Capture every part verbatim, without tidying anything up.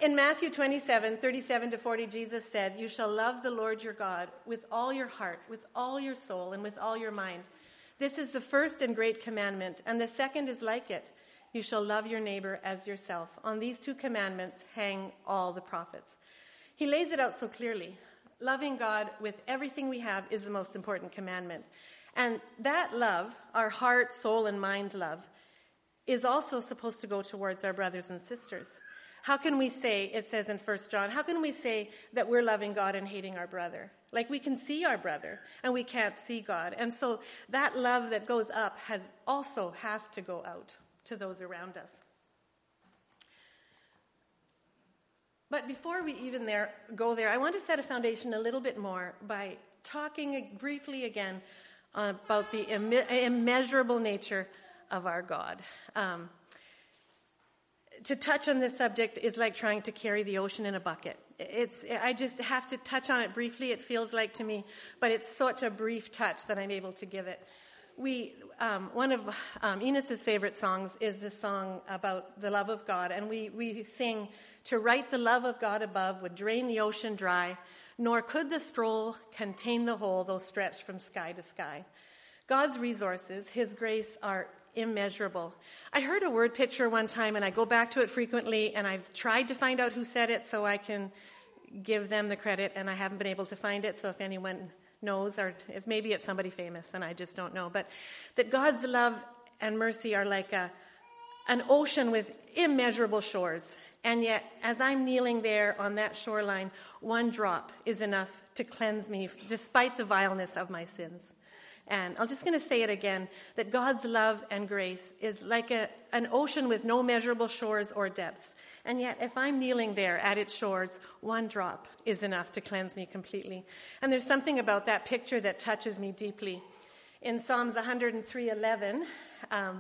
in Matthew twenty-seven, thirty-seven to forty, Jesus said, "You shall love the Lord your God with all your heart, with all your soul, and with all your mind. This is the first and great commandment, and the second is like it. You shall love your neighbor as yourself. On these two commandments hang all the prophets." He lays it out so clearly. Loving God with everything we have is the most important commandment. And that love, our heart, soul, and mind love, is also supposed to go towards our brothers and sisters. How can we say, it says in First John, how can we say that we're loving God and hating our brother? Like, we can see our brother and we can't see God. And so that love that goes up has also has to go out to those around us. But before we even there go there, I want to set a foundation a little bit more by talking briefly again about the immeasurable nature of our God. Um, to touch on this subject is like trying to carry the ocean in a bucket. It's, I just have to touch on it briefly, it feels like to me, but it's such a brief touch that I'm able to give it. We, um, one of um, Enos's favorite songs is the song about the love of God, and we, we sing, "To write the love of God above would drain the ocean dry, nor could the scroll contain the whole, though stretched from sky to sky." God's resources, his grace, are immeasurable. I heard a word picture one time, and I go back to it frequently, and I've tried to find out who said it so I can give them the credit, and I haven't been able to find it, so if anyone knows, or if maybe it's somebody famous and I just don't know, but that God's love and mercy are like a an ocean with immeasurable shores. And yet, as I'm kneeling there on that shoreline, one drop is enough to cleanse me despite the vileness of my sins. And I'm just going to say it again, that God's love and grace is like a, an ocean with no measurable shores or depths. And yet, if I'm kneeling there at its shores, one drop is enough to cleanse me completely. And there's something about that picture that touches me deeply. In Psalms one oh three eleven, um,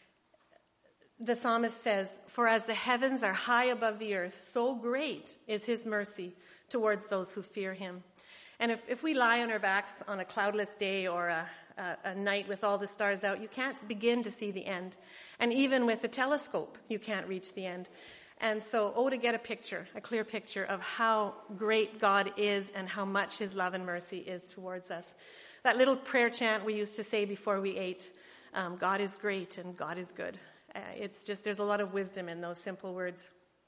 the psalmist says, "For as the heavens are high above the earth, so great is his mercy towards those who fear him." And if, if we lie on our backs on a cloudless day or a, a, a night with all the stars out, you can't begin to see the end. And even with a telescope, you can't reach the end. And so, oh, to get a picture, a clear picture of how great God is and how much his love and mercy is towards us. That little prayer chant we used to say before we ate, um, God is great and God is good. Uh, it's just, there's a lot of wisdom in those simple words.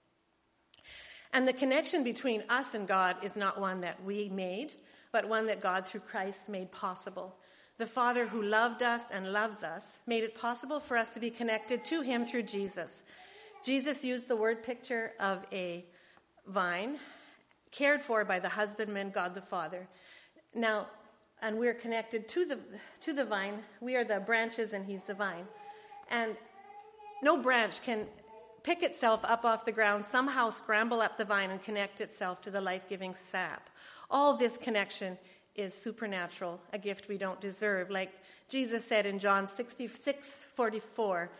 And the connection between us and God is not one that we made, but one that God through Christ made possible. The Father who loved us and loves us made it possible for us to be connected to him through Jesus. Jesus used the word picture of a vine cared for by the husbandman, God the Father. Now, and we're connected to the to the vine. We are the branches and he's the vine. And no branch can pick itself up off the ground, somehow scramble up the vine and connect itself to the life-giving sap. All this connection is supernatural, a gift we don't deserve. Like Jesus said in John six forty-four,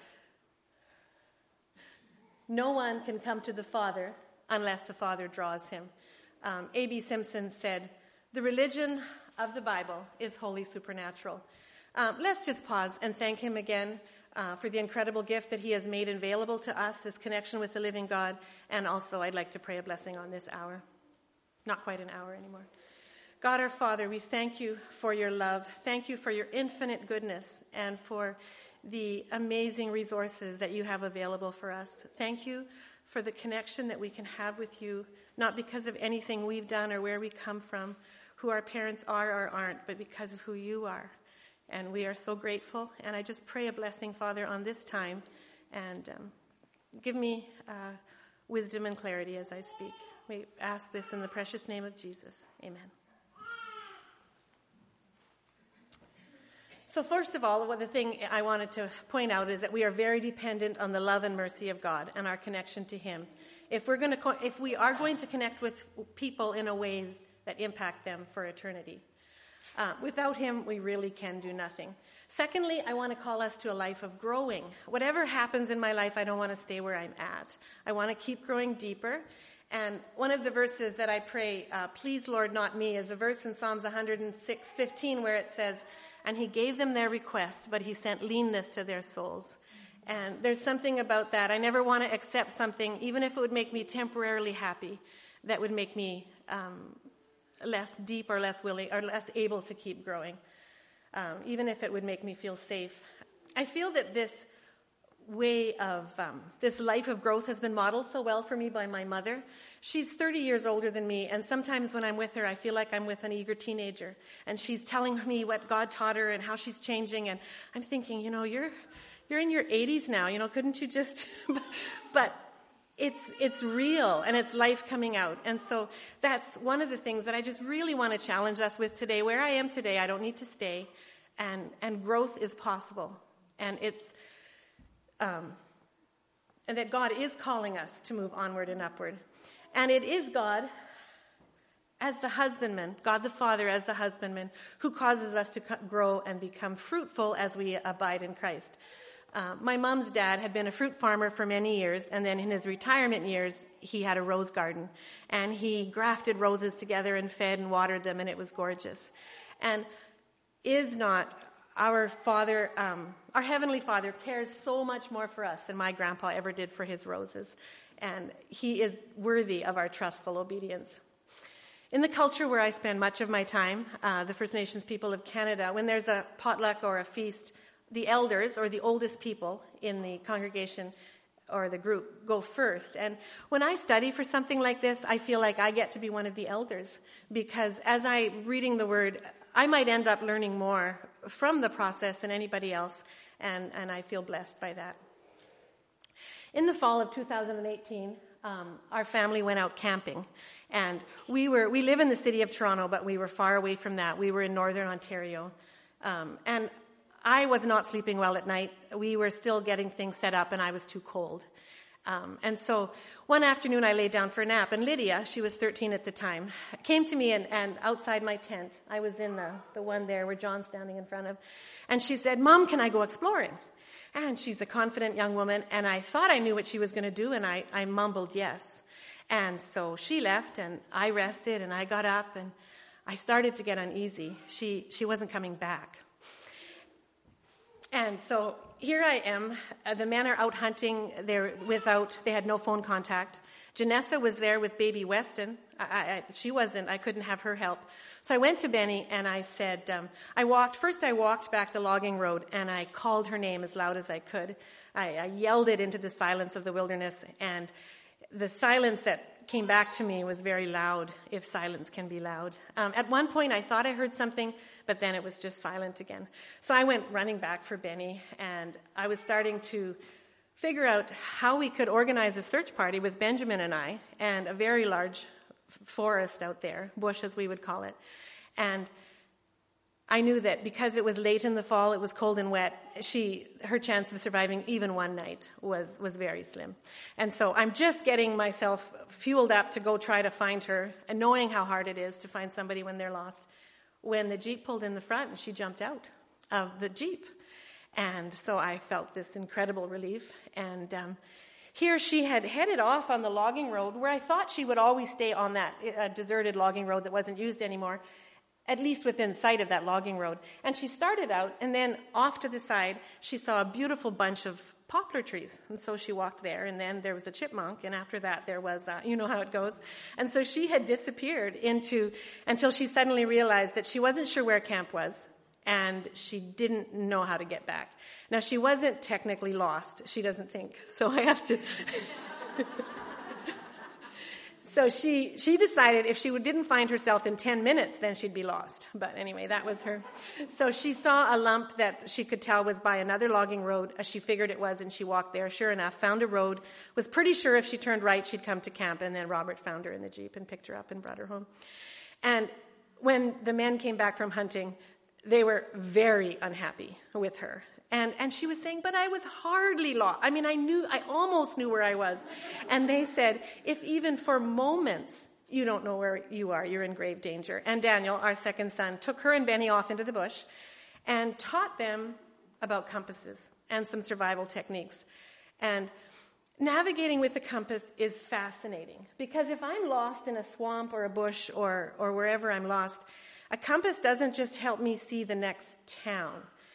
"No one can come to the Father unless the Father draws him." Um, A B Simpson said, "The religion of the Bible is wholly supernatural." Um, let's just pause and thank him again Uh, for the incredible gift that he has made available to us, this connection with the living God. And also, I'd like to pray a blessing on this hour. Not quite an hour anymore. God our Father, we thank you for your love. Thank you for your infinite goodness and for the amazing resources that you have available for us. Thank you for the connection that we can have with you, not because of anything we've done or where we come from, who our parents are or aren't, but because of who you are. And we are so grateful. And I just pray a blessing, Father, on this time. And um, give me uh, wisdom and clarity as I speak. We ask this in the precious name of Jesus. Amen. So first of all, the thing I wanted to point out is that we are very dependent on the love and mercy of God and our connection to him. If we're going to, co- if we are going to connect with people in a way that impact them for eternity. Uh, without him, we really can do nothing. Secondly, I want to call us to a life of growing. Whatever happens in my life, I don't want to stay where I'm at. I want to keep growing deeper. And one of the verses that I pray, uh, "Please, Lord, not me," is a verse in Psalms one oh six fifteen where it says, "And he gave them their request, but he sent leanness to their souls." And there's something about that. I never want to accept something, even if it would make me temporarily happy, that would make me um, less deep or less willing or less able to keep growing, um, even if it would make me feel safe. I feel that this way of, um, this life of growth has been modeled so well for me by my mother. She's thirty years older than me, and sometimes when I'm with her, I feel like I'm with an eager teenager, and she's telling me what God taught her and how she's changing, and I'm thinking, you know, you're you're in your eighties now, you know, couldn't you just, but it's it's real, and it's life coming out. And so that's one of the things that I just really want to challenge us with today. Where I am today, I don't need to stay, and and growth is possible, and it's um, and that God is calling us to move onward and upward. And it is God as the husbandman, God the Father as the husbandman, who causes us to grow and become fruitful as we abide in Christ. Uh, my mom's dad had been a fruit farmer for many years, and then in his retirement years, he had a rose garden. And he grafted roses together and fed and watered them, and it was gorgeous. And is not our Father, um, our Heavenly Father cares so much more for us than my grandpa ever did for his roses. And he is worthy of our trustful obedience. In the culture where I spend much of my time, uh, the First Nations people of Canada, when there's a potluck or a feast, the elders or the oldest people in the congregation or the group go first. And when I study for something like this, I feel like I get to be one of the elders, because as I'm reading the Word, I might end up learning more from the process than anybody else, and, and I feel blessed by that. In the fall of two thousand eighteen, um, our family went out camping, and we were we live in the city of Toronto, but we were far away from that. We were in northern Ontario, um, and I was not sleeping well at night. We were still getting things set up, and I was too cold. Um, and so one afternoon, I laid down for a nap, and Lydia, she was thirteen at the time, came to me and, and outside my tent. I was in the the one there where John's standing in front of, and she said, "Mom, can I go exploring?" And she's a confident young woman, and I thought I knew what she was going to do, and I, I mumbled yes. And so she left, and I rested, and I got up, and I started to get uneasy. She she wasn't coming back. And so here I am. Uh, the men are out hunting. They're without, they had no phone contact. Janessa was there with baby Weston. I, I, she wasn't, I couldn't have her help. So I went to Benny and I said, um, I walked, first I walked back the logging road and I called her name as loud as I could. I, I yelled it into the silence of the wilderness, and the silence that came back to me was very loud, if silence can be loud. Um, at one point I thought I heard something, but then it was just silent again. So I went running back for Benny, and I was starting to figure out how we could organize a search party with Benjamin and I, and a very large forest out there, bush as we would call it. And I knew that because it was late in the fall, it was cold and wet, she, her chance of surviving even one night was, was very slim. And so I'm just getting myself fueled up to go try to find her, and knowing how hard it is to find somebody when they're lost, when the Jeep pulled in the front and she jumped out of the Jeep. And so I felt this incredible relief. And um, here she had headed off on the logging road, where I thought she would always stay on that uh, deserted logging road that wasn't used anymore, at least within sight of that logging road. And she started out, and then off to the side, she saw a beautiful bunch of poplar trees. And so she walked there, and then there was a chipmunk, and after that there was, uh, you know how it goes. And so she had disappeared into, until she suddenly realized that she wasn't sure where camp was, and she didn't know how to get back. Now, she wasn't technically lost, she doesn't think. So I have to... So she, she decided if she didn't find herself in ten minutes, then she'd be lost. But anyway, that was her. So she saw a lump that she could tell was by another logging road, as she figured it was, and she walked there. Sure enough, found a road, was pretty sure if she turned right, she'd come to camp. And then Robert found her in the Jeep and picked her up and brought her home. And when the men came back from hunting, they were very unhappy with her. And and she was saying, but I was hardly lost. I mean, I knew, I almost knew where I was. And they said, if even for moments you don't know where you are, you're in grave danger. And Daniel, our second son, took her and Benny off into the bush and taught them about compasses and some survival techniques. And navigating with the compass is fascinating, because if I'm lost in a swamp or a bush or or wherever I'm lost, a compass doesn't just help me see the next town.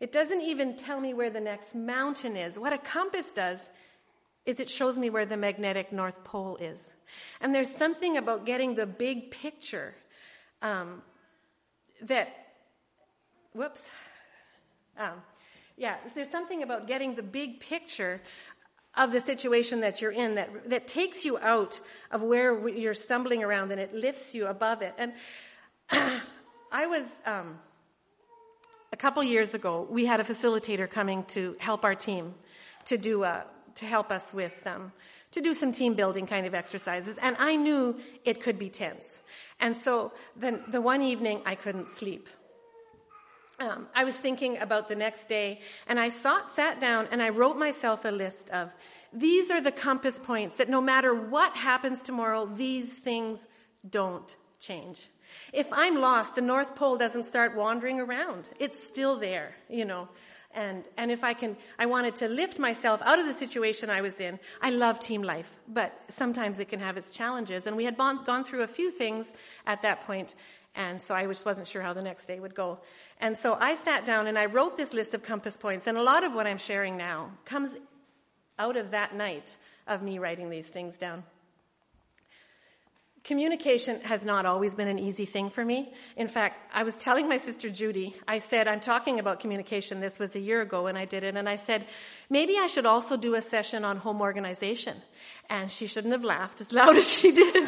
It doesn't even tell me where the next mountain is. What a compass does is it shows me where the magnetic North Pole is. And there's something about getting the big picture um, that, whoops, um, yeah, there's something about getting the big picture of the situation that you're in that that takes you out of where you're stumbling around, and it lifts you above it. And I was, um, a couple years ago, we had a facilitator coming to help our team to do a, to help us with, um, to do some team building kind of exercises. And I knew it could be tense. And so the, the one evening I couldn't sleep. Um, I was thinking about the next day, and I sat, sat down and I wrote myself a list of, these are the compass points that no matter what happens tomorrow, these things don't change. If I'm lost, the North Pole doesn't start wandering around. It's still there, you know. And, and if I can, I wanted to lift myself out of the situation I was in. I love team life, but sometimes it can have its challenges. And we had gone, gone through a few things at that point. And so I just wasn't sure how the next day would go. And so I sat down and I wrote this list of compass points. And a lot of what I'm sharing now comes out of that night of me writing these things down. Communication has not always been an easy thing for me. In fact, I was telling my sister Judy, I said, I'm talking about communication. This was a year ago when I did it. And I said, maybe I should also do a session on home organization. And she shouldn't have laughed as loud as she did.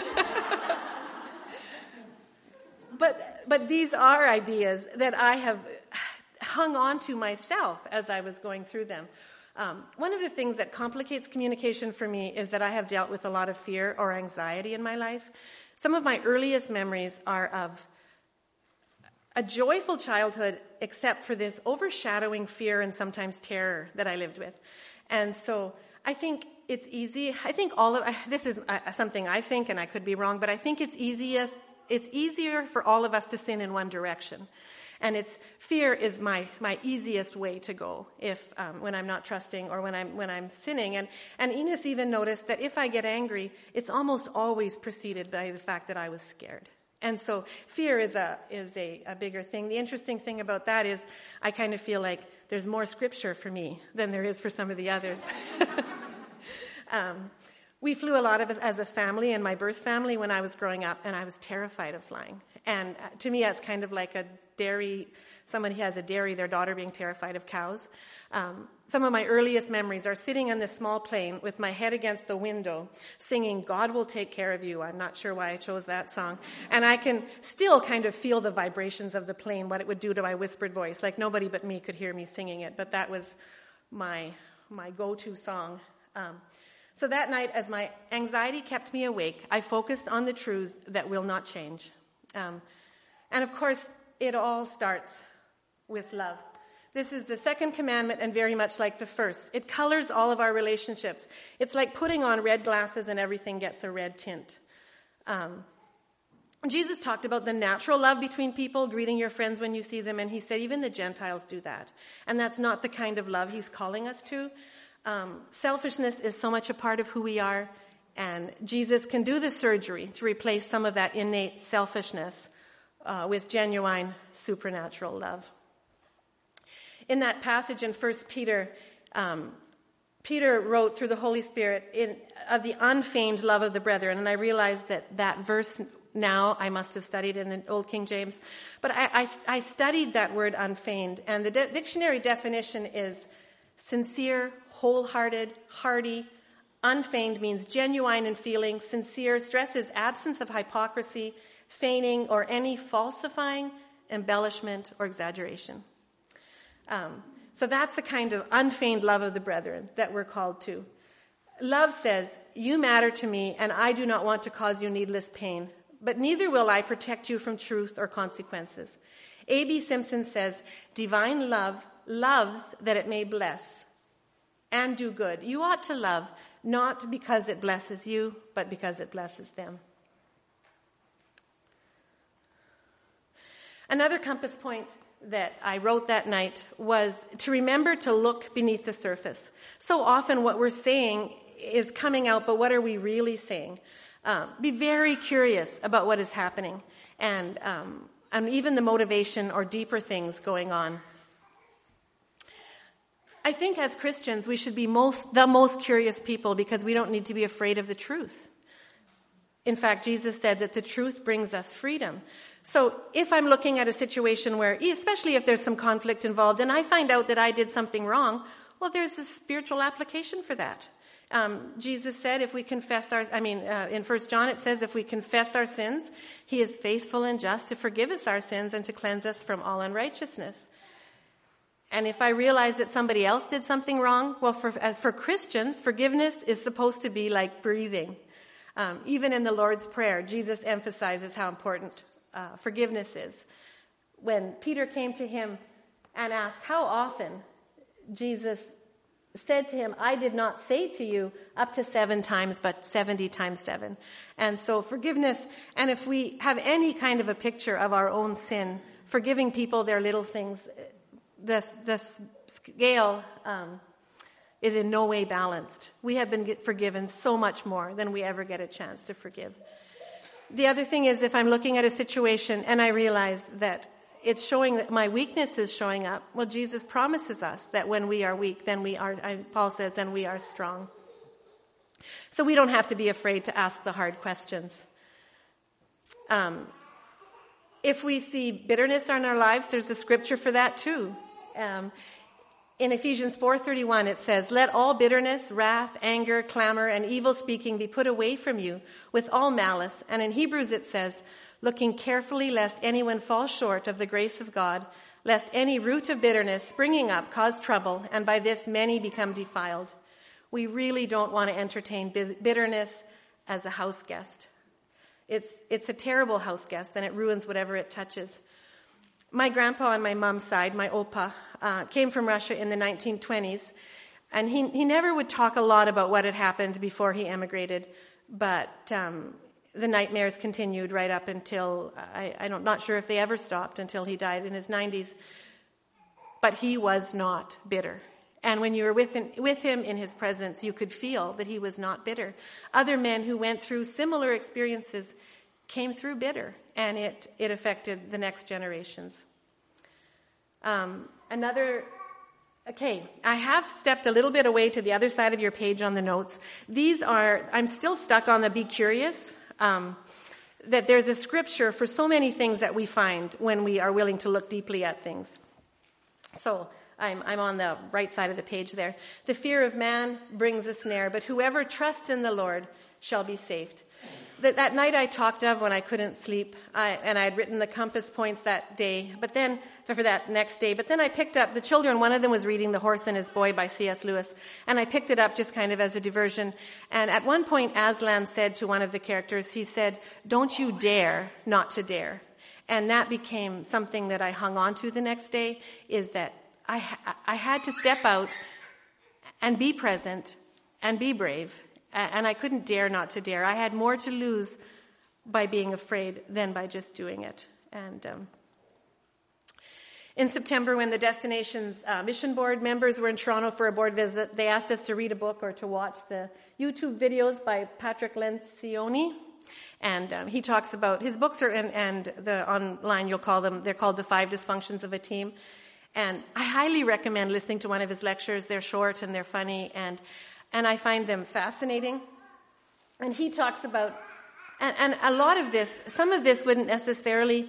But but these are ideas that I have hung on to myself as I was going through them. Um, one of the things that complicates communication for me is that I have dealt with a lot of fear or anxiety in my life. Some of my earliest memories are of a joyful childhood, except for this overshadowing fear and sometimes terror that I lived with. And so I think it's easy. I think all of this is uh, something I think, and I could be wrong, but I think it's easiest. It's easier for all of us to sin in one direction. And it's fear is my, my easiest way to go if, um, when I'm not trusting or when I'm, when I'm sinning. And, and Enos even noticed that if I get angry, it's almost always preceded by the fact that I was scared. And so fear is a, is a, a bigger thing. The interesting thing about that is I kind of feel like there's more scripture for me than there is for some of the others. um, We flew a lot of us as a family in my birth family when I was growing up, and I was terrified of flying. And to me, that's kind of like a dairy, somebody has a dairy, their daughter being terrified of cows. Um, some of my earliest memories are sitting on this small plane with my head against the window, singing, God Will Take Care of You. I'm not sure why I chose that song. And I can still kind of feel the vibrations of the plane, what it would do to my whispered voice. Like nobody but me could hear me singing it, but that was my, my go-to song. Um, So that night, as my anxiety kept me awake, I focused on the truths that will not change. Um, and of course, it all starts with love. This is the second commandment and very much like the first. It colors all of our relationships. It's like putting on red glasses and everything gets a red tint. Um, Jesus talked about the natural love between people, greeting your friends when you see them, and he said even the Gentiles do that. And that's not the kind of love he's calling us to. Um, selfishness is so much a part of who we are, and Jesus can do the surgery to replace some of that innate selfishness uh, with genuine supernatural love. In that passage in First Peter, um, Peter wrote through the Holy Spirit in, of the unfeigned love of the brethren, and I realized that that verse now I must have studied in the Old King James, but I, I, I studied that word unfeigned, and the de- dictionary definition is sincere, wholehearted, hearty. Unfeigned means genuine in feeling. Sincere stresses absence of hypocrisy, feigning, or any falsifying, embellishment, or exaggeration. Um, so that's the kind of unfeigned love of the brethren that we're called to. Love says, you matter to me, and I do not want to cause you needless pain, but neither will I protect you from truth or consequences. A B Simpson says, divine love loves that it may bless and do good. You ought to love not because it blesses you, but because it blesses them. Another compass point that I wrote that night was to remember to look beneath the surface. So often what we're saying is coming out, but what are we really saying? Um, be very curious about what is happening and, um, and even the motivation or deeper things going on. I think as Christians, we should be most the most curious people because we don't need to be afraid of the truth. In fact, Jesus said that the truth brings us freedom. So if I'm looking at a situation where, especially if there's some conflict involved, and I find out that I did something wrong, well, there's a spiritual application for that. Um, Jesus said if we confess our, I mean, uh, in First John it says if we confess our sins, he is faithful and just to forgive us our sins and to cleanse us from all unrighteousness. And if I realize that somebody else did something wrong, well, for, uh, for Christians, forgiveness is supposed to be like breathing. Um, even in the Lord's Prayer, Jesus emphasizes how important uh, forgiveness is. When Peter came to him and asked how often, Jesus said to him, I did not say to you up to seven times, but seventy times seven. And so forgiveness, and if we have any kind of a picture of our own sin, forgiving people their little things, the, the scale um, is in no way balanced. We have been forgiven so much more than we ever get a chance to forgive. The other thing is if I'm looking at a situation and I realize that it's showing that my weakness is showing up, well, Jesus promises us that when we are weak, then we are, Paul says, then we are strong. So we don't have to be afraid to ask the hard questions. Um, if we see bitterness in our lives, there's a scripture for that too. Um, In Ephesians four thirty-one, it says, let all bitterness, wrath, anger, clamor, and evil speaking be put away from you with all malice. And in Hebrews it says, looking carefully lest anyone fall short of the grace of God, lest any root of bitterness springing up cause trouble, and by this many become defiled. We really don't want to entertain bitterness as a house guest. It's, it's a terrible house guest, and it ruins whatever it touches. My grandpa on my mom's side, my opa, uh, came from Russia in the nineteen twenties, and he he never would talk a lot about what had happened before he emigrated, but um, the nightmares continued right up until, I, I'm not sure if they ever stopped until he died in his nineties, but he was not bitter. And when you were with him, with him in his presence, you could feel that he was not bitter. Other men who went through similar experiences came through bitter, and it, it affected the next generations. Um, another, okay, I have stepped a little bit away to the other side of your page on the notes. These are, I'm still stuck on the be curious, um, that there's a scripture for so many things that we find when we are willing to look deeply at things. So I'm, I'm on the right side of the page there. The fear of man brings a snare, but whoever trusts in the Lord shall be saved. That, that night I talked of when I couldn't sleep, I, and I had written the compass points that day, but then, for that next day, but then I picked up the children, one of them was reading The Horse and His Boy by C S Lewis, and I picked it up just kind of as a diversion, and at one point Aslan said to one of the characters, he said, don't you dare not to dare. And that became something that I hung on to the next day, is that I, I had to step out and be present and be brave. And I couldn't dare not to dare. I had more to lose by being afraid than by just doing it. And um, in September, when the Destinations uh, Mission Board members were in Toronto for a board visit, they asked us to read a book or to watch the YouTube videos by Patrick Lencioni. And um, he talks about, his books are, in, and the online you'll call them, they're called The Five Dysfunctions of a Team. And I highly recommend listening to one of his lectures. They're short and they're funny, and And I find them fascinating. And he talks about, and, and a lot of this, some of this wouldn't necessarily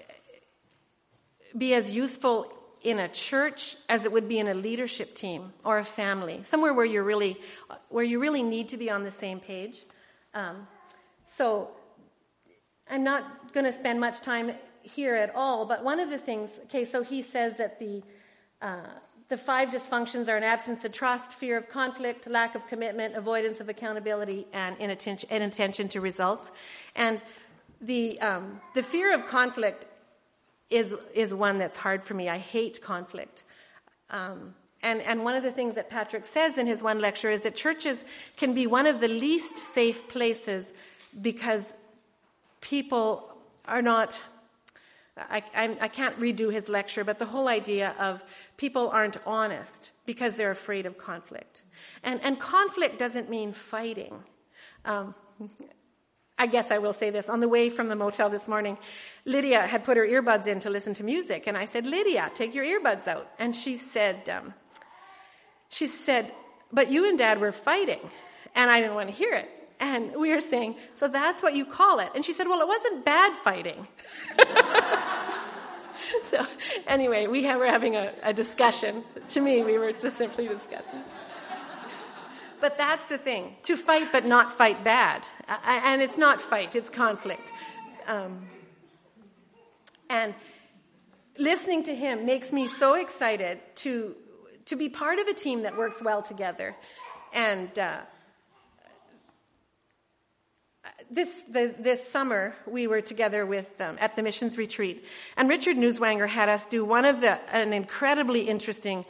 be as useful in a church as it would be in a leadership team or a family, somewhere where you're really, where you really need to be on the same page. Um, so I'm not going to spend much time here at all, but one of the things, okay, so he says that the, uh, The five dysfunctions are an absence of trust, fear of conflict, lack of commitment, avoidance of accountability, and inattention, inattention to results. And the um, the fear of conflict is is one that's hard for me. I hate conflict. Um, and, and one of the things that Patrick says in his one lecture is that churches can be one of the least safe places because people are not... I, I, I can't redo his lecture, but the whole idea of people aren't honest because they're afraid of conflict. And, and conflict doesn't mean fighting. Um, I guess I will say this. On the way from the motel this morning, Lydia had put her earbuds in to listen to music. And I said, Lydia, take your earbuds out. And she said, um, she said, but you and Dad were fighting, and I didn't want to hear it. And we were saying, so that's what you call it. And she said, well, it wasn't bad fighting. So anyway, we were having a, a discussion. To me, we were just simply discussing. But that's the thing, to fight but not fight bad. And it's not fight, it's conflict. Um, and listening to him makes me so excited to to be part of a team that works well together. And uh, this the, this summer, we were together with um, at the missions retreat. And Richard Newswanger had us do one of the an incredibly interesting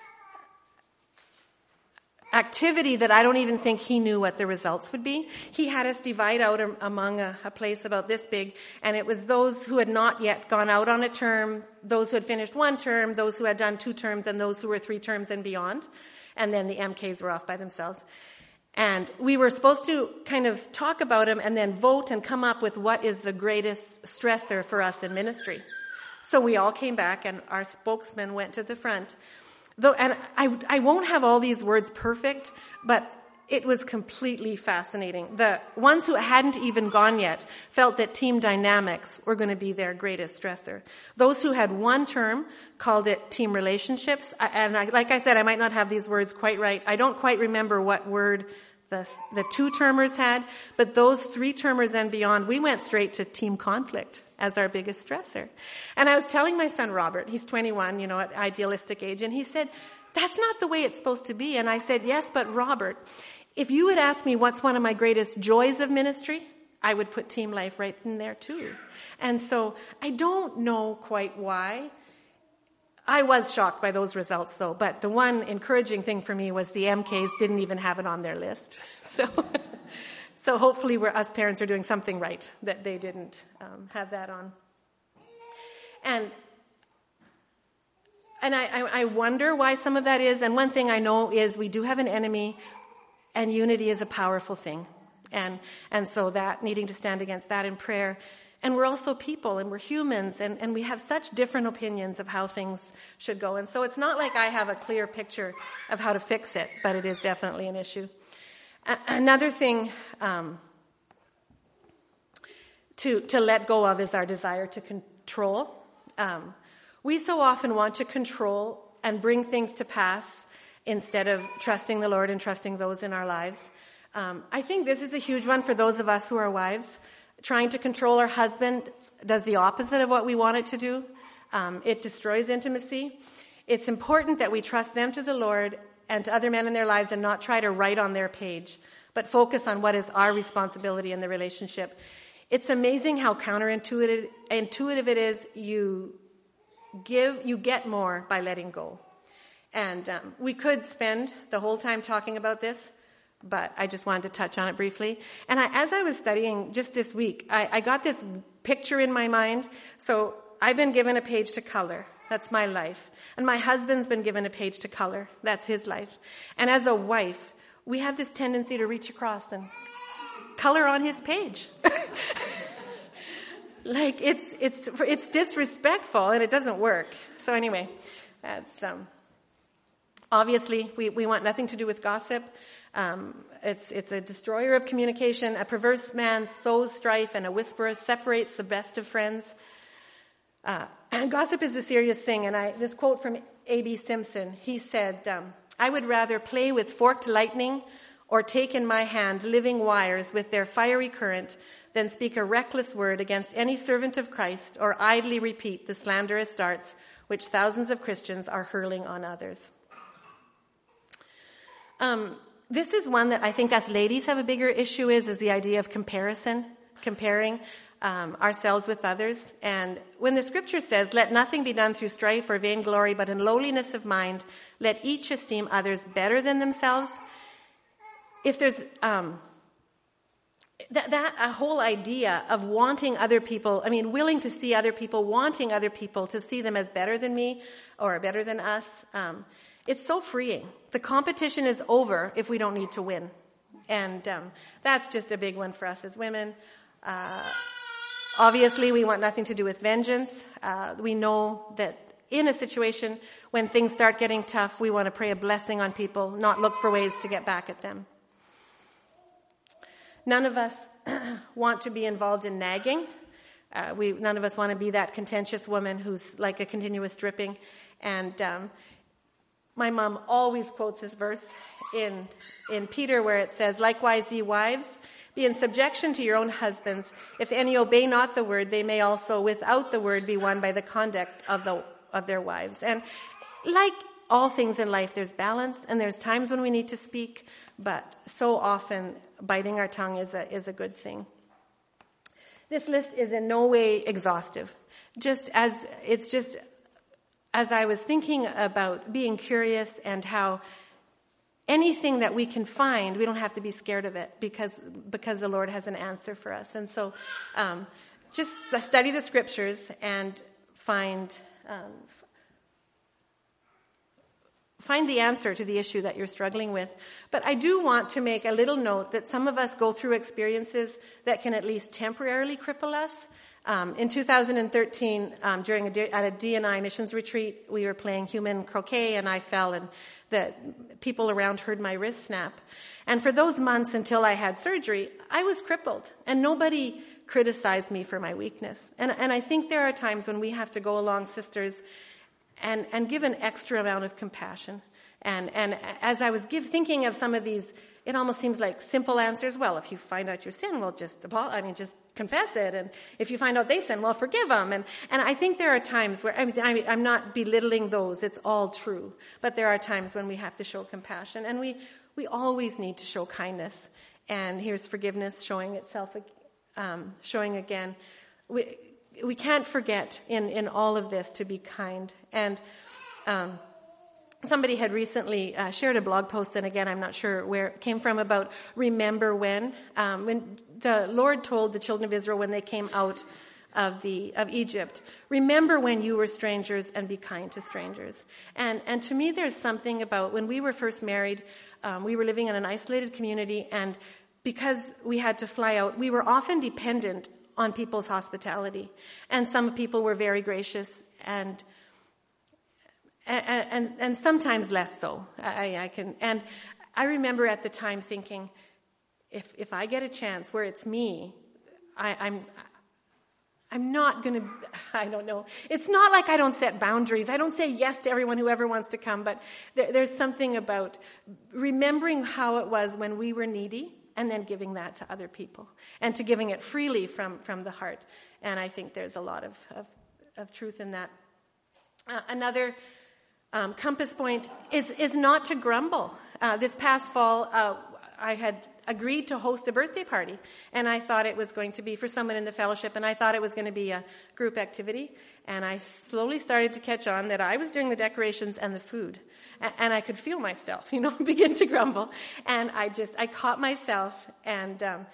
activity that I don't even think he knew what the results would be. He had us divide out a, among a, a place about this big, and it was those who had not yet gone out on a term, those who had finished one term, those who had done two terms, and those who were three terms and beyond. And then the M Ks were off by themselves. And we were supposed to kind of talk about them and then vote and come up with what is the greatest stressor for us in ministry. So we all came back, and our spokesman went to the front. Though, and I, I won't have all these words perfect, but it was completely fascinating. The ones who hadn't even gone yet felt that team dynamics were going to be their greatest stressor. Those who had one term called it team relationships. And I, like I said, I might not have these words quite right. I don't quite remember what word the, the two-termers had, but those three-termers and beyond, we went straight to team conflict as our biggest stressor. And I was telling my son Robert, he's twenty-one, you know, at idealistic age, and he said, that's not the way it's supposed to be. And I said, yes, but Robert, if you would ask me what's one of my greatest joys of ministry, I would put team life right in there too. And so I don't know quite why. I was shocked by those results though, but the one encouraging thing for me was the M Ks didn't even have it on their list. So So hopefully we're, us parents are doing something right, that they didn't um, have that on. And and I, I wonder why some of that is. And one thing I know is we do have an enemy, and unity is a powerful thing. And and so that, needing to stand against that in prayer. And we're also people, and we're humans, and, and we have such different opinions of how things should go. And so it's not like I have a clear picture of how to fix it, but it is definitely an issue. Another thing um, to to let go of is our desire to control. Um, we so often want to control and bring things to pass instead of trusting the Lord and trusting those in our lives. Um, I think this is a huge one for those of us who are wives. Trying to control our husband does the opposite of what we want it to do. Um, it destroys intimacy. It's important that we trust them to the Lord and to other men in their lives and not try to write on their page, but focus on what is our responsibility in the relationship. It's amazing how counterintuitive intuitive it is. You give, you get more by letting go. And um, we could spend the whole time talking about this, but I just wanted to touch on it briefly. And I, as I was studying just this week, I, I got this picture in my mind. So I've been given a page to color. That's my life. And my husband's been given a page to color. That's his life. And as a wife, we have this tendency to reach across and color on his page. Like it's it's it's disrespectful, and it doesn't work. So anyway, that's um, obviously we, we want nothing to do with gossip. Um, it's it's a destroyer of communication. A perverse man sows strife, and a whisperer separates the best of friends. Uh, and gossip is a serious thing. And I, this quote from A B Simpson, he said, um, I would rather play with forked lightning or take in my hand living wires with their fiery current than speak a reckless word against any servant of Christ or idly repeat the slanderous darts which thousands of Christians are hurling on others. Um, this is one that I think us ladies have a bigger issue is, is the idea of comparison, comparing Um, ourselves with others. And when the scripture says, let nothing be done through strife or vainglory, but in lowliness of mind, let each esteem others better than themselves. If there's um, that, that a whole idea of wanting other people, I mean, willing to see other people, wanting other people to see them as better than me or better than us, um, it's so freeing. The competition is over if we don't need to win. And um, that's just a big one for us as women. Uh, Obviously, we want nothing to do with vengeance. Uh, we know that in a situation when things start getting tough, we want to pray a blessing on people, not look for ways to get back at them. None of us want to be involved in nagging. Uh, we none of us want to be that contentious woman who's like a continuous dripping. And um, my mom always quotes this verse in in Peter, where it says, "Likewise, ye wives, be in subjection to your own husbands. If any obey not the word, they may also without the word be won by the conduct of the of their wives." And like all things in life, there's balance, and there's times when we need to speak, but so often biting our tongue is a is a good thing. This list is in no way exhaustive. Just as it's just as I was thinking about being curious and how anything that we can find, we don't have to be scared of it because because the Lord has an answer for us. And so um, just study the scriptures and find um, find the answer to the issue that you're struggling with. But I do want to make a little note that some of us go through experiences that can at least temporarily cripple us. Um, in two thousand thirteen, um, during a, at a D and I missions retreat, we were playing human croquet, and I fell, and the people around heard my wrist snap. And for those months until I had surgery, I was crippled, and nobody criticized me for my weakness. And, and I think there are times when we have to go along, sisters, and, and give an extra amount of compassion. And, and as I was give, thinking of some of these, it almost seems like simple answers. Well, if you find out your sin, well, just apologize. I mean, just confess it. And if you find out they sin, well, forgive them. And and I think there are times where I mean, I mean, I'm not belittling those. It's all true. But there are times when we have to show compassion, and we we always need to show kindness. And here's forgiveness showing itself, um, showing again. We we can't forget in in all of this to be kind. And um, somebody had recently uh, shared a blog post, and again, I'm not sure where it came from, about remember when. Um, when the Lord told the children of Israel when they came out of the of Egypt, remember when you were strangers and be kind to strangers. And and to me, there's something about when we were first married, um, we were living in an isolated community, and because we had to fly out, we were often dependent on people's hospitality. And some people were very gracious, and And, and, and sometimes less so. I, I can, and I remember at the time thinking, if if I get a chance where it's me, I, I'm I'm not going to. I don't know. It's not like I don't set boundaries. I don't say yes to everyone who ever wants to come. But there, there's something about remembering how it was when we were needy, and then giving that to other people, and to giving it freely from from the heart. And I think there's a lot of of, of truth in that. Uh, another. Um, compass point is, is not to grumble. Uh, this past fall, uh, I had agreed to host a birthday party, and I thought it was going to be for someone in the fellowship, and I thought it was going to be a group activity. And I slowly started to catch on that I was doing the decorations and the food, and, and I could feel myself, you know, begin to grumble. And I just, I caught myself, and um,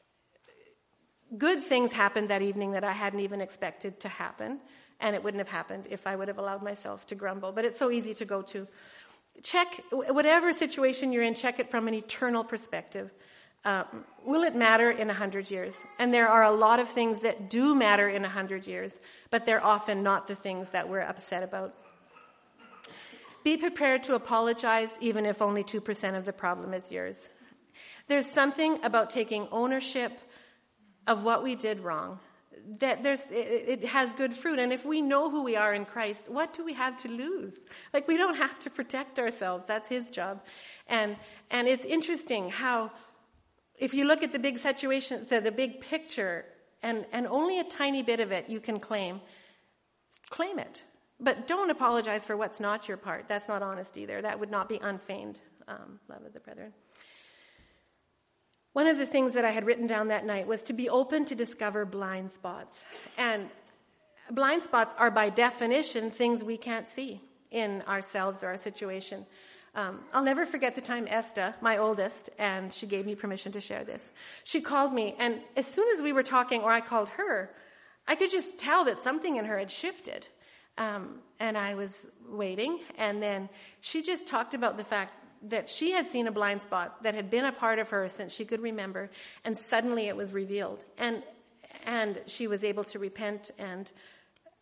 good things happened that evening that I hadn't even expected to happen. And it wouldn't have happened if I would have allowed myself to grumble. But it's so easy to go to. Check, whatever situation you're in, check it from an eternal perspective. Um, will it matter in a hundred years? And there are a lot of things that do matter in a hundred years, but they're often not the things that we're upset about. Be prepared to apologize, even if only two percent of the problem is yours. There's something about taking ownership of what we did wrong. That there's, it, it has good fruit. And if we know who we are in Christ, what do we have to lose? Like, we don't have to protect ourselves. That's his job. And, and it's interesting how, if you look at the big situation, the, the big picture, and, and only a tiny bit of it you can claim, claim it. But don't apologize for what's not your part. That's not honest either. That would not be unfeigned um, love of the brethren. One of the things that I had written down that night was to be open to discover blind spots. And blind spots are by definition things we can't see in ourselves or our situation. Um, I'll never forget the time Esther, my oldest, and she gave me permission to share this. She called me, and as soon as we were talking, or I called her, I could just tell that something in her had shifted. Um, and I was waiting, and then she just talked about the fact that she had seen a blind spot that had been a part of her since she could remember, and suddenly it was revealed. And and she was able to repent and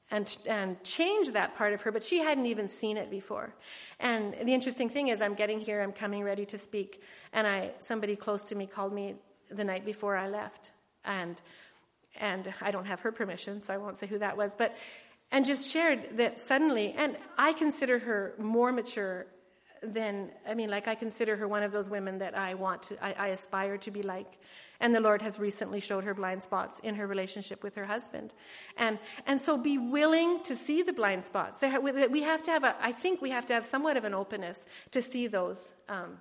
and and change that part of her, but she hadn't even seen it before. And the interesting thing is, I'm getting here, I'm coming ready to speak, and I somebody close to me called me the night before I left, and and I don't have her permission, so I won't say who that was, but and just shared that suddenly, and I consider her more mature than, I mean, like I consider her one of those women that I want to, I, I aspire to be like. And the Lord has recently showed her blind spots in her relationship with her husband. And and so be willing to see the blind spots. There, we have to have a, I think we have to have somewhat of an openness to see those, um,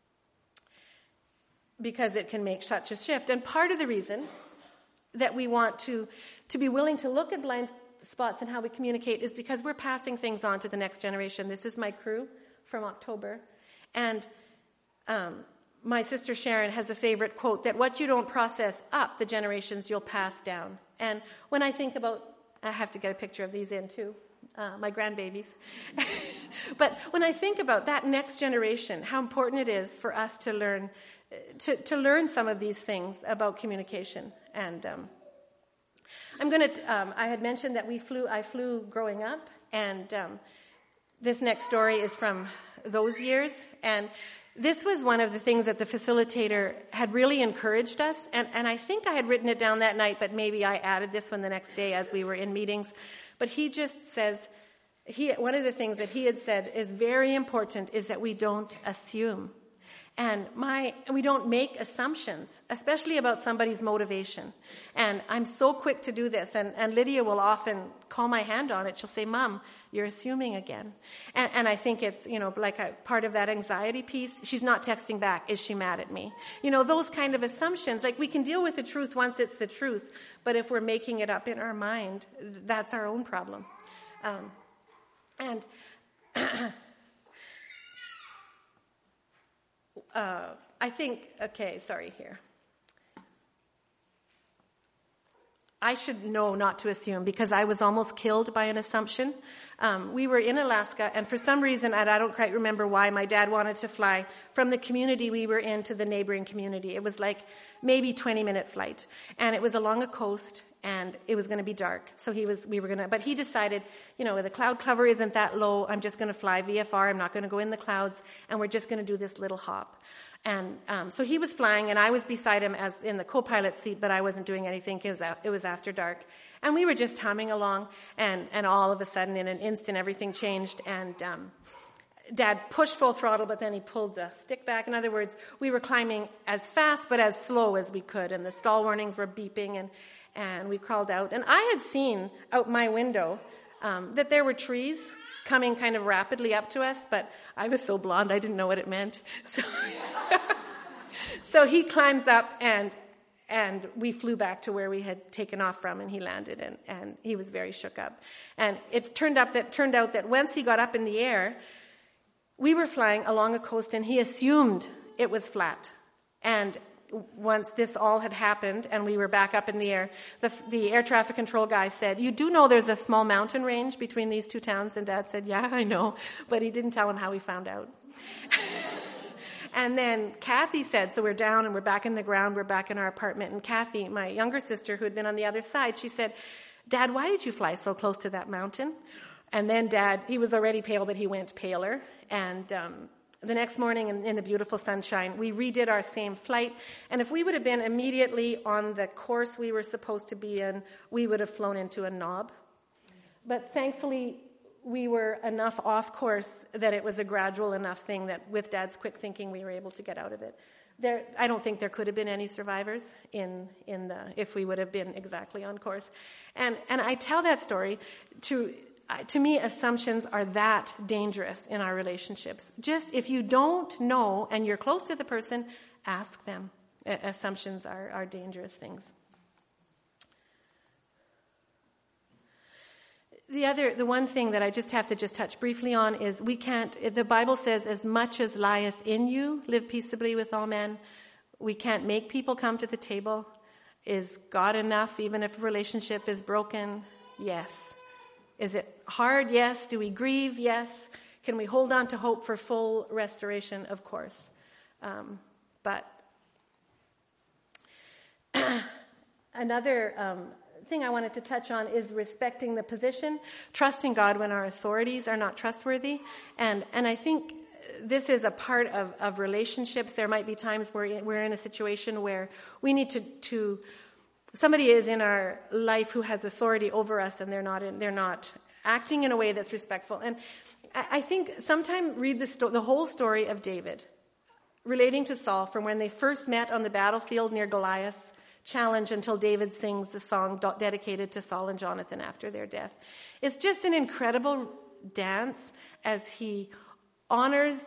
because it can make such a shift. And part of the reason that we want to, to be willing to look at blind spots and how we communicate is because we're passing things on to the next generation. This is my crew from October. And um, my sister Sharon has a favorite quote that what you don't process up the generations, you'll pass down. And when I think about, I have to get a picture of these in too, uh, my grandbabies. But when I think about that next generation, how important it is for us to learn, to, to learn some of these things about communication. And um, I'm going to, um, I had mentioned that we flew, I flew growing up, and um, this next story is from those years. And this was one of the things that the facilitator had really encouraged us. And, and I think I had written it down that night, but maybe I added this one the next day as we were in meetings. But he just says, he, one of the things that he had said is very important is that we don't assume. And my, we don't make assumptions, especially about somebody's motivation. And I'm so quick to do this. And, and Lydia will often call my hand on it. She'll say, Mom, you're assuming again. And, and I think it's, you know, like a part of that anxiety piece. She's not texting back. Is she mad at me? You know, those kind of assumptions. Like we can deal with the truth once it's the truth. But if we're making it up in our mind, that's our own problem. Um, and Uh, I think, okay, sorry here. I should know not to assume because I was almost killed by an assumption. Um, we were in Alaska, and for some reason, and I don't quite remember why, my dad wanted to fly from the community we were in to the neighboring community. It was like maybe twenty-minute flight, and it was along a coast, and it was going to be dark. So he was, we were going to, but he decided, you know, the cloud cover isn't that low. I'm just going to fly V F R. I'm not going to go in the clouds, and we're just going to do this little hop. And um, so he was flying, and I was beside him as in the co-pilot seat, but I wasn't doing anything. It was it was after dark, and we were just humming along. And and all of a sudden, in an instant, everything changed. And um, Dad pushed full throttle, but then he pulled the stick back. In other words, we were climbing as fast but as slow as we could, and the stall warnings were beeping, and and we crawled out. And I had seen out my window um, that there were trees coming kind of rapidly up to us, but I was so blonde I didn't know what it meant. So, so he climbs up, and and we flew back to where we had taken off from, and he landed, and, and he was very shook up. And it turned up that turned out that once he got up in the air, we were flying along a coast, and he assumed it was flat. And once this all had happened and we were back up in the air, the, the air traffic control guy said, you do know there's a small mountain range between these two towns? And Dad said, yeah, I know. But he didn't tell him how he found out. And then Kathy said, so we're down and we're back in the ground, we're back in our apartment. And Kathy, my younger sister who had been on the other side, she said, Dad, why did you fly so close to that mountain? And then Dad, he was already pale, but he went paler. And um the next morning in, in the beautiful sunshine, we redid our same flight. And if we would have been immediately on the course we were supposed to be in, we would have flown into a knob. But thankfully, we were enough off course that it was a gradual enough thing that with Dad's quick thinking, we were able to get out of it. There, I don't think there could have been any survivors in, in the, if we would have been exactly on course. And, and I tell that story to... To me, assumptions are that dangerous in our relationships. Just if you don't know and you're close to the person, ask them. Assumptions are, are dangerous things. The other, the one thing that I just have to just touch briefly on is we can't, the Bible says, as much as lieth in you, live peaceably with all men. We can't make people come to the table. Is God enough even if a relationship is broken? Yes. Is it hard? Yes. Do we grieve? Yes. Can we hold on to hope for full restoration? Of course. Um, but another um, thing I wanted to touch on is respecting the position, trusting God when our authorities are not trustworthy. And, and I think this is a part of, of relationships. There might be times where we're in a situation where we need to, to somebody is in our life who has authority over us, and they're not in, they're not acting in a way that's respectful. And I, I think sometime read the sto- the whole story of David relating to Saul from when they first met on the battlefield near Goliath's challenge until David sings the song do- dedicated to Saul and Jonathan after their death. It's just an incredible dance as he honors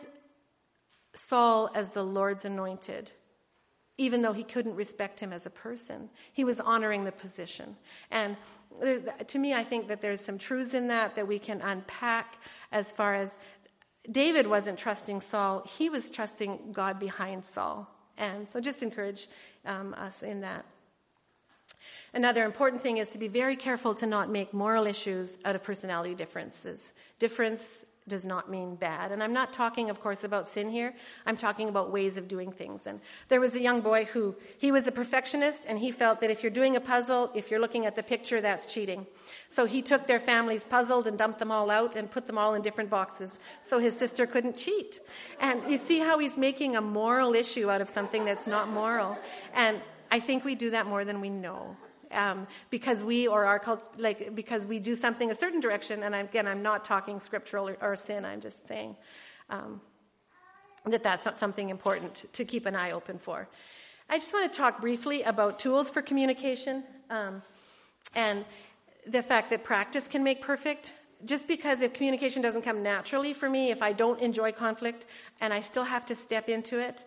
Saul as the Lord's anointed, even though he couldn't respect him as a person. He was honoring the position. And there, to me, I think that there's some truths in that that we can unpack as far as David wasn't trusting Saul. He was trusting God behind Saul. And so just encourage um, us in that. Another important thing is to be very careful to not make moral issues out of personality differences. Difference does not mean bad. And I'm not talking, of course, about sin here. I'm talking about ways of doing things. And there was a young boy who, he was a perfectionist, and he felt that if you're doing a puzzle, if you're looking at the picture, that's cheating. So he took their family's puzzles and dumped them all out and put them all in different boxes so his sister couldn't cheat. And you see how he's making a moral issue out of something that's not moral. And I think we do that more than we know. Um, because we or our cult, like because we do something a certain direction, and I'm, again, I'm not talking scriptural or, or sin. I'm just saying um, that that's not something important to keep an eye open for. I just want to talk briefly about tools for communication um, and the fact that practice can make perfect. Just because if communication doesn't come naturally for me, if I don't enjoy conflict and I still have to step into it,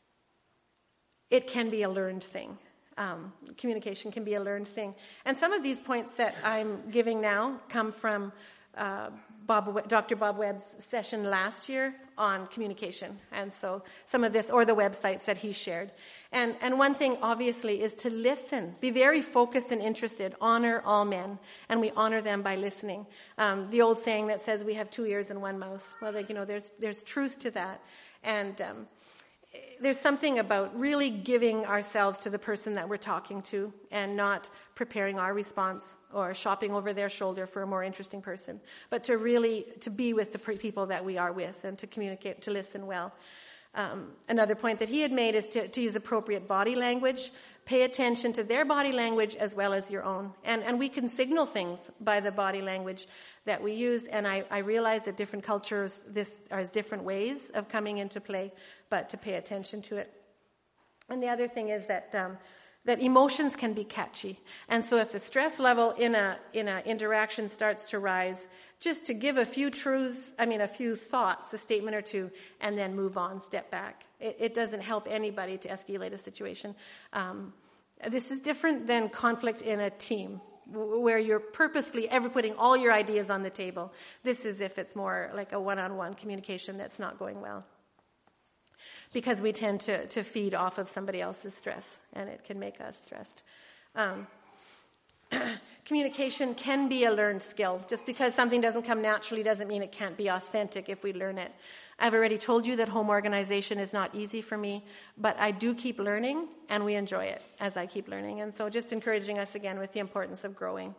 it can be a learned thing. Um, communication can be a learned thing. And some of these points that I'm giving now come from uh, Bob, Doctor Bob Webb's session last year on communication. And so some of this, or the websites that he shared. And, and one thing, obviously, is to listen. Be very focused and interested. Honor all men. And we honor them by listening. Um, the old saying that says we have two ears and one mouth. Well, like, you know, there's, there's truth to that. And, um, there's something about really giving ourselves to the person that we're talking to and not preparing our response or shopping over their shoulder for a more interesting person, but to really, to be with the people that we are with and to communicate, to listen well. Um, another point that he had made is to, to use appropriate body language. Pay attention to their body language as well as your own. And, and we can signal things by the body language that we use. And I, I realize that different cultures, this are different ways of coming into play, but to pay attention to it. And the other thing is that, um, that emotions can be catchy. And so if the stress level in a, in a interaction starts to rise, just to give a few truths, I mean, a few thoughts, a statement or two, and then move on, step back. It, it doesn't help anybody to escalate a situation. Um, this is different than conflict in a team, where you're purposely ever putting all your ideas on the table. This is if it's more like a one-on-one communication that's not going well. Because we tend to, to feed off of somebody else's stress, and it can make us stressed. Um, communication can be a learned skill. Just because something doesn't come naturally doesn't mean it can't be authentic if we learn it. I've already told you that home organization is not easy for me, but I do keep learning, and we enjoy it as I keep learning. And so just encouraging us again with the importance of growing.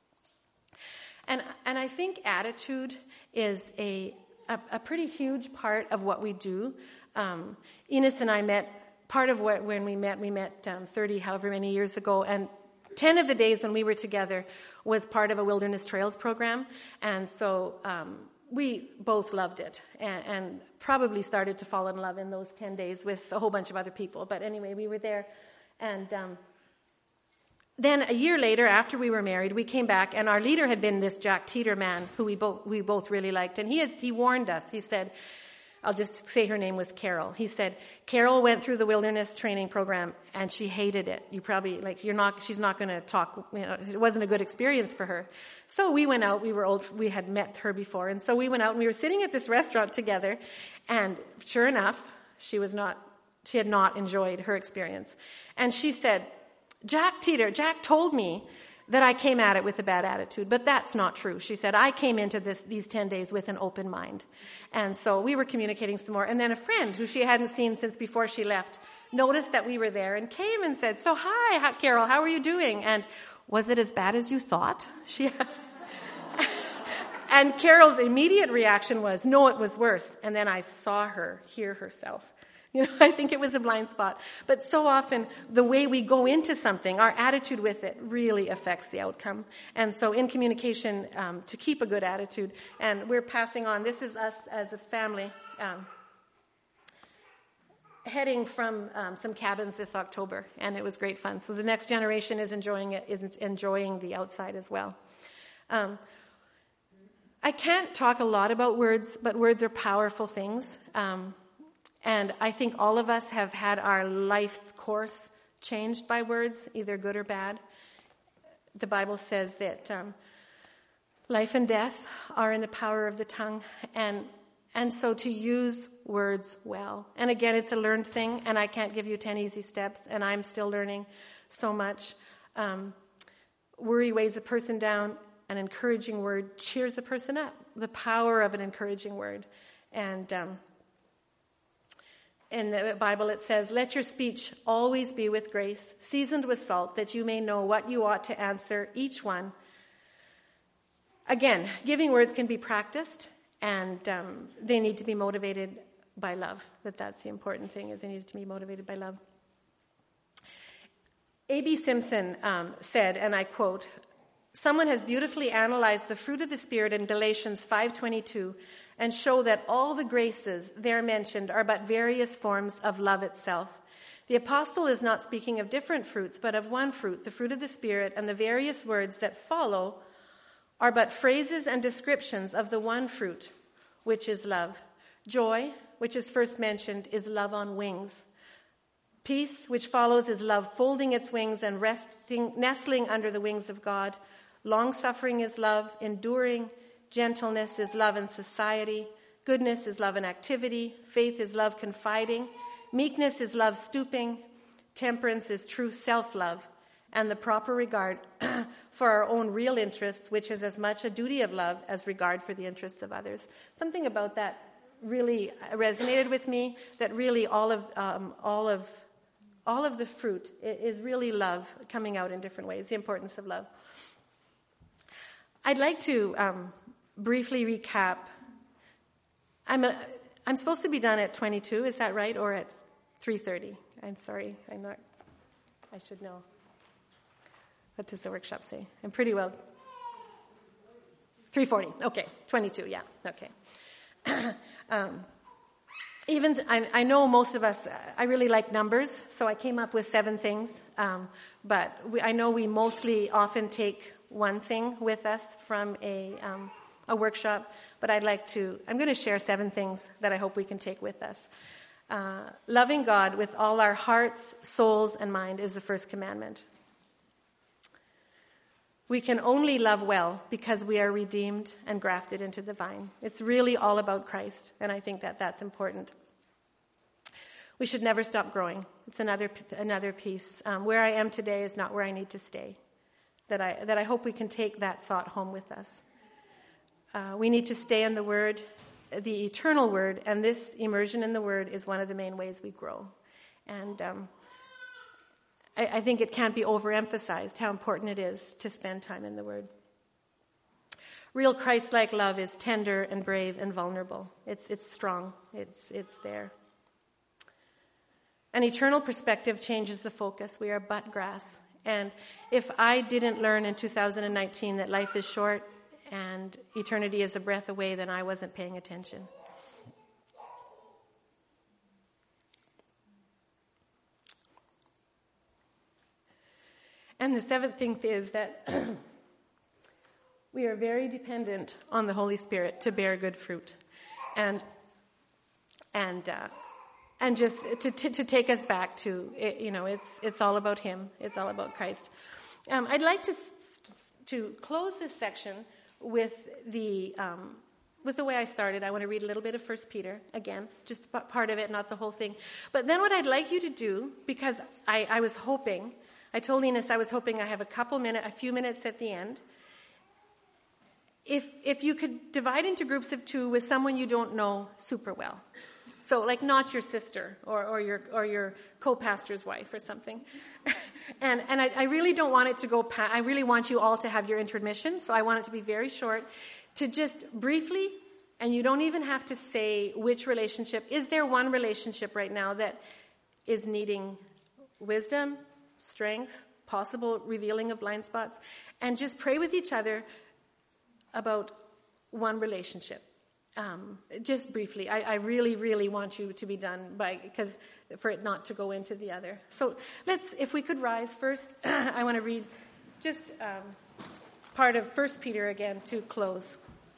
And, and I think attitude is a, a, a pretty huge part of what we do. Um, Enos and I met, part of what, when we met, we met um, thirty, however many years ago, and ten of the days when we were together was part of a Wilderness Trails program, and so um, we both loved it, and, and probably started to fall in love in those ten days with a whole bunch of other people. But anyway, we were there, and um, then a year later, after we were married, we came back, and our leader had been this Jack Teeter man who we both we both really liked, and he had, he warned us. He said, I'll just say her name was Carol. He said, Carol went through the wilderness training program and she hated it. You probably, like, you're not, she's not going to talk, you know, it wasn't a good experience for her. So we went out, we were old, we had met her before. And so we went out and we were sitting at this restaurant together. And sure enough, she was not, she had not enjoyed her experience. And she said, Jack Teeter, Jack told me that I came at it with a bad attitude, but that's not true. She said, I came into this, these ten days with an open mind. And so we were communicating some more. And then a friend who she hadn't seen since before she left noticed that we were there and came and said, so hi, Carol, how are you doing? And "Was it as bad as you thought?" she asked. And Carol's immediate reaction was, "No, it was worse." And then I saw her hear herself. You know, I think it was a blind spot. But so often, the way we go into something, our attitude with it really affects the outcome. And so in communication, um, to keep a good attitude, and we're passing on, this is us as a family, um, heading from um, some cabins this October, and it was great fun. So the next generation is enjoying it, is enjoying the outside as well. Um, I can't talk a lot about words, but words are powerful things. Um, and I think all of us have had our life's course changed by words, either good or bad. The Bible says that um, life and death are in the power of the tongue, and and so to use words well. And again, it's a learned thing, and I can't give you ten easy steps, and I'm still learning so much. Um, worry weighs a person down. An encouraging word cheers a person up. The power of an encouraging word. And um, in the Bible it says, "Let your speech always be with grace, seasoned with salt, that you may know what you ought to answer each one." Again, giving words can be practiced, and um, they need to be motivated by love. That that's the important thing, is they need to be motivated by love. A B Simpson um, said, and I quote, "Someone has beautifully analyzed the fruit of the Spirit in Galatians five twenty-two and show that all the graces there mentioned are but various forms of love itself. The apostle is not speaking of different fruits, but of one fruit, the fruit of the Spirit, and the various words that follow are but phrases and descriptions of the one fruit, which is love. Joy, which is first mentioned, is love on wings. Peace, which follows, is love folding its wings and resting, nestling under the wings of God. Long-suffering is love, enduring. Gentleness is love in society. Goodness is love in activity. Faith is love confiding. Meekness is love stooping. Temperance is true self-love. And the proper regard for our own real interests, which is as much a duty of love as regard for the interests of others." Something about that really resonated with me, that really all of um, all of all of the fruit is really love coming out in different ways, the importance of love. I'd like to um, briefly recap. I'm a, I'm supposed to be done at twenty-two, is that right, or at three thirty? I'm sorry, I'm not. I should know. What does the workshop say? I'm pretty well. three forty. Okay, twenty-two. Yeah. Okay. um, even th- I, I know most of us. Uh, I really like numbers, so I came up with seven things. Um, but we, I know we mostly often take one thing with us from a um, a workshop. But I'd like to. I'm going to share seven things that I hope we can take with us. Uh, loving God with all our hearts, souls, and mind is the first commandment. We can only love well because we are redeemed and grafted into the vine. It's really all about Christ, and I think that that's important. We should never stop growing. It's another another piece. Um, where I am today is not where I need to stay. That I that I hope we can take that thought home with us. Uh, we need to stay in the Word, the eternal Word, and this immersion in the Word is one of the main ways we grow. And um, I, I think it can't be overemphasized how important it is to spend time in the Word. Real Christ-like love is tender and brave and vulnerable. It's it's strong. It's it's there. An eternal perspective changes the focus. We are but grass. And if I didn't learn in two thousand nineteen that life is short and eternity is a breath away, then I wasn't paying attention. And the seventh thing is that we are very dependent on the Holy Spirit to bear good fruit, and and uh, and just to, to to take us back to, you know, it's it's all about Him. It's all about Christ. Um, I'd like to to close this section with the um, with the way I started. I want to read a little bit of First Peter again, just part of it, not the whole thing. But then what I'd like you to do, because I, I was hoping. I told Enos I was hoping I have a couple minutes, a few minutes at the end. If if you could divide into groups of two with someone you don't know super well, so like not your sister or, or your or your co-pastor's wife or something, And and I, I really don't want it to go past, I really want you all to have your intermission, so I want it to be very short, to just briefly, and you don't even have to say which relationship. Is there one relationship right now that is needing wisdom, strength, possible revealing of blind spots? And just pray with each other about one relationship. Um, just briefly. I, I really, really want you to be done by, because for it not to go into the other. So let's, if we could rise first, I want to read just um, part of First Peter again to close.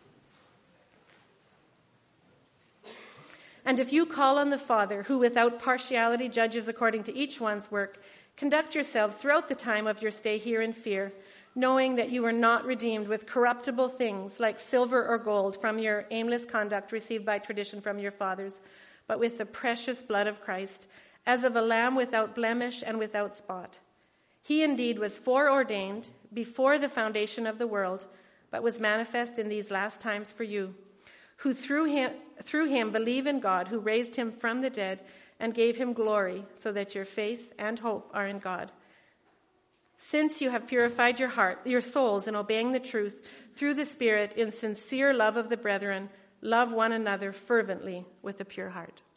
And if you call on the Father, who without partiality judges according to each one's work, conduct yourselves throughout the time of your stay here in fear, knowing that you are not redeemed with corruptible things like silver or gold from your aimless conduct received by tradition from your fathers, but with the precious blood of Christ, as of a lamb without blemish and without spot. He indeed was foreordained before the foundation of the world, but was manifest in these last times for you, who through him, through him believe in God, who raised him from the dead and gave him glory, so that your faith and hope are in God. Since you have purified your heart, your souls in obeying the truth through the Spirit in sincere love of the brethren, love one another fervently with a pure heart.